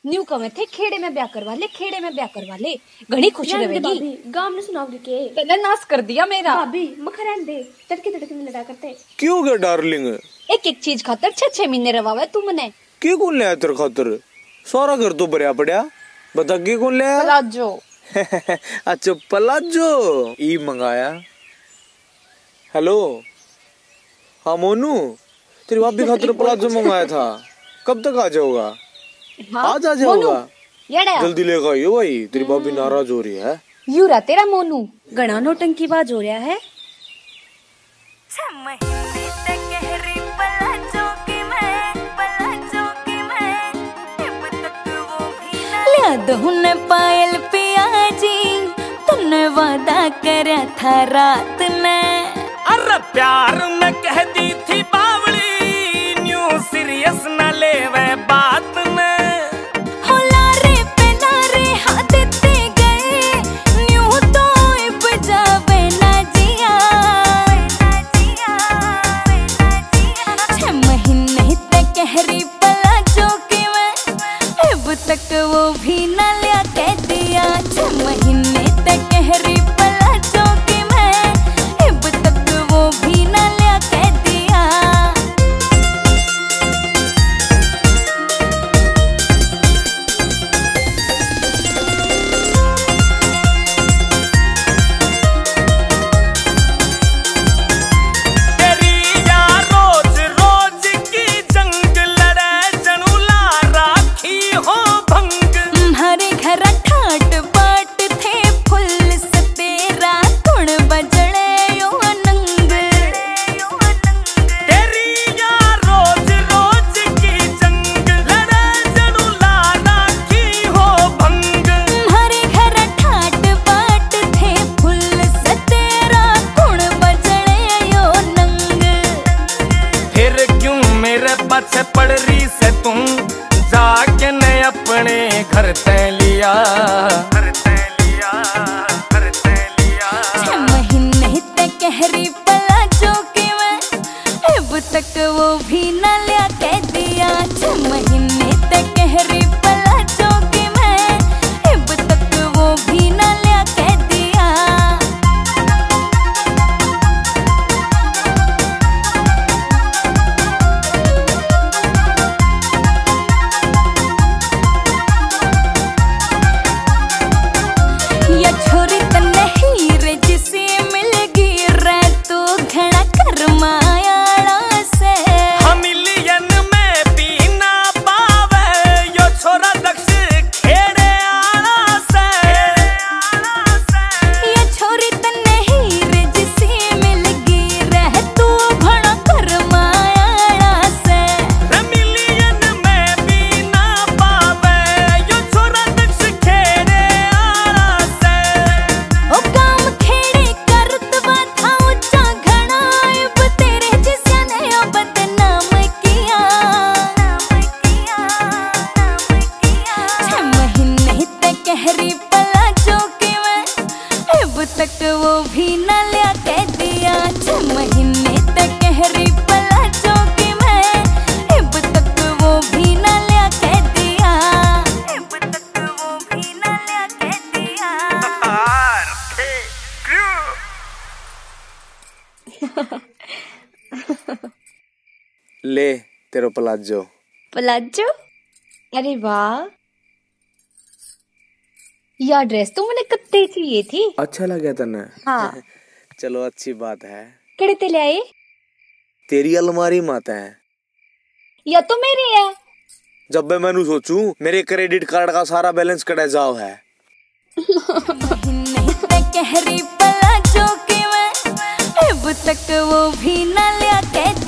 New कमे थे खेड़े में ब्याह करवा ले, खेड़े में ब्याह करवा ले, घनी खुशी रहेगी। गांव ने सुनाओगे के तने नाश कर दिया मेरा। भाभी मखरन दे तड़के तड़के में लड़ा करते क्यों गया डार्लिंग? एक एक चीज खातर 6-6 महीने रवावे तुमने। के कौन ले आया तेरे खातर? सारा घर तो भरया पड़ा, बता के कौन ले आया? पलाजो। अच्छा पलाजो ई मंगाया। हेलो हाँ मोनू, तेरी भाभी खातिर पलाजो मंगाया था, कब तक आ जाओगा? हाँ, आज आ जाओगा, जल्दी लेकर आइयो भाई, तेरी भाभी नाराज हो रही है। यूरा तेरा मोनू घना नौटंकी बाज हो रहा है। हुन पायल पियाजी तूने वादा करया था रात ने, अरे प्यार में कह दी थी बावली, न्यू सीरियस न लेवे बात में। हो लारे पे लारे हाँ देते गए, न्यू तो बजावे ना जिया। 6 महीने तक कहरी पला जो कि मैं अब तक वो भी न लिया कह दिया। 6 महीने तक कहरी पला जो कि मैं अब तक वो भी न लिया कह दिया। तेरी यार रोज रोज की जंग लड़े जनुला राखी हो भंग। हमारे घर ठाट बाट थे फुल से तेरा तुण बजड़े यो नंग। तेरी यार रोज रोज की जंग लड़े जनुला राखी हो भंग। हमारे घर ठाट बाट थे फुल से तेरा तुण बजड़े यो नंग। फिर क्यों मेरे पीछे पड़ रही से तुम, जाके ने अपने घर तय लिया। 6 महीने तक कहरी पला जो कि मैं अब तक वो भी न लिया कह दिया। 6 महीने तक कहरी पला जो कि मैं अब तक वो भी न लिया कह दिया। या छोरी तन्ने हीरे जिसे मिल गई रे तू घना करमायाड़ा से। हम मिलियन में भी ना पावे यो छोरा दक्ष खेड़े आला से। या छोरी तन्ने हीरे जिसे मिल गई रे तू घना करमायाड़ा से। हम मिलियन में भी ना पावे यो छोरा दक्ष खेड़े आला से। ओ काम खेड़े करतवा था ऊंचा घना अब तेरे जिस्या ने ओ बदनाम किया। 6 महीने तक कहरी पला जो कि मैं अब तक वो भी न लिया कह दिया। 6 महीने तक कहरी पला जो कि मैं अब तक वो भी न लिया कह दिया। अब तक वो भी न लिया कह दिया। ले तेरा पलाजो। पलाजो? अरे वाह, यह ड्रेस तो मुझे कत्ते चाहिए थी। अच्छा लगा तने? हाँ। चलो अच्छी बात है। केड़े ते ले आए? तेरी अलमारी माता है, या तो मेरी है। जब मैं मैनू सोचूं मेरे क्रेडिट कार्ड का सारा बैलेंस कटे जाओ है। महीने तक कहरी पला जो कि मैं अब तक वो भी न लिया कह